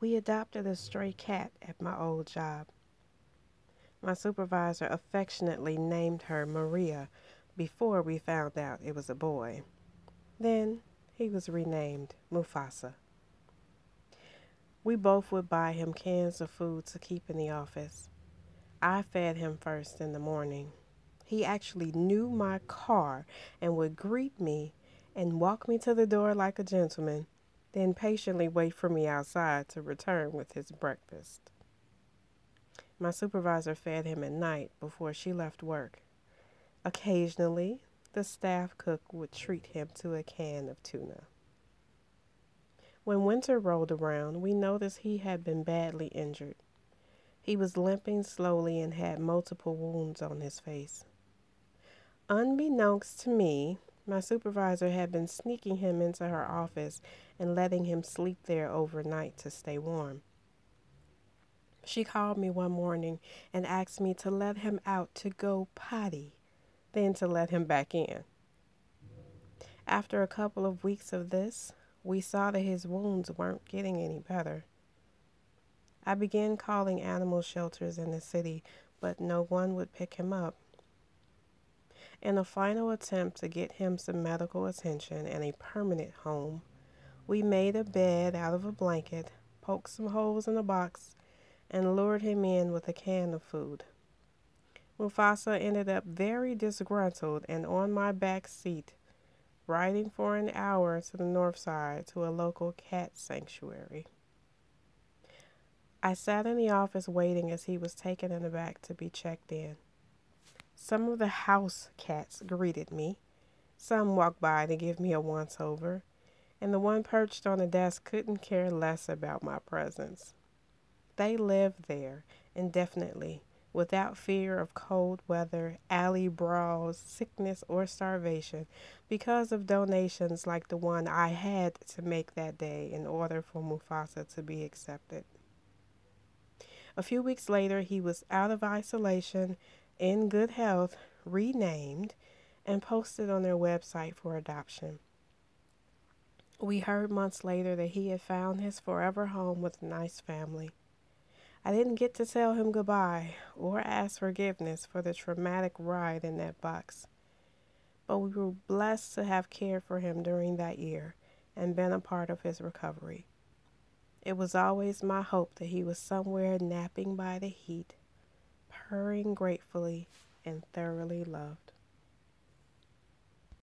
We adopted a stray cat at my old job. My supervisor affectionately named her Maria before we found out it was a boy. Then he was renamed Mufasa. We both would buy him cans of food to keep in the office. I fed him first in the morning. He actually knew my car and would greet me and walk me to the door like a gentleman, then patiently wait for me outside to return with his breakfast. My supervisor fed him at night before she left work. Occasionally, the staff cook would treat him to a can of tuna. When winter rolled around, we noticed he had been badly injured. He was limping slowly and had multiple wounds on his face. Unbeknownst to me, my supervisor had been sneaking him into her office and letting him sleep there overnight to stay warm. She called me one morning and asked me to let him out to go potty, then to let him back in. After a couple of weeks of this, we saw that his wounds weren't getting any better. I began calling animal shelters in the city, but no one would pick him up. In a final attempt to get him some medical attention and a permanent home, we made a bed out of a blanket, poked some holes in a box, and lured him in with a can of food. Mufasa ended up very disgruntled and on my back seat, riding for an hour to the north side to a local cat sanctuary. I sat in the office waiting as he was taken in the back to be checked in. Some of the house cats greeted me. Some walked by to give me a once-over, and the one perched on the desk couldn't care less about my presence. They lived there indefinitely, without fear of cold weather, alley brawls, sickness, or starvation, because of donations like the one I had to make that day in order for Mufasa to be accepted. A few weeks later, he was out of isolation, in good health, renamed, and posted on their website for adoption. We heard months later that he had found his forever home with a nice family. I didn't get to tell him goodbye or ask forgiveness for the traumatic ride in that box, but we were blessed to have cared for him during that year and been a part of his recovery. It was always my hope that he was somewhere napping by the heat, purring gratefully, and thoroughly loved.